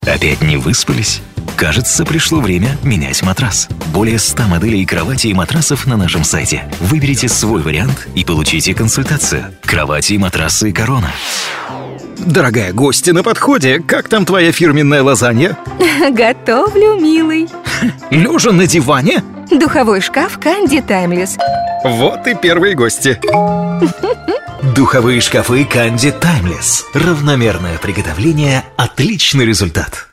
Опять не выспались? Кажется, пришло время менять матрас. Более 100 моделей кровати и матрасов на нашем сайте. Выберите свой вариант и получите консультацию. Кровати и матрасы «Корона». Дорогая гостья на подходе, как там твоя фирменная лазанья? Готовлю, милый. Лежа на диване? Духовой шкаф Candy Timeless. Вот и первые гости. Духовые шкафы Candy Timeless. Равномерное приготовление – отличный результат.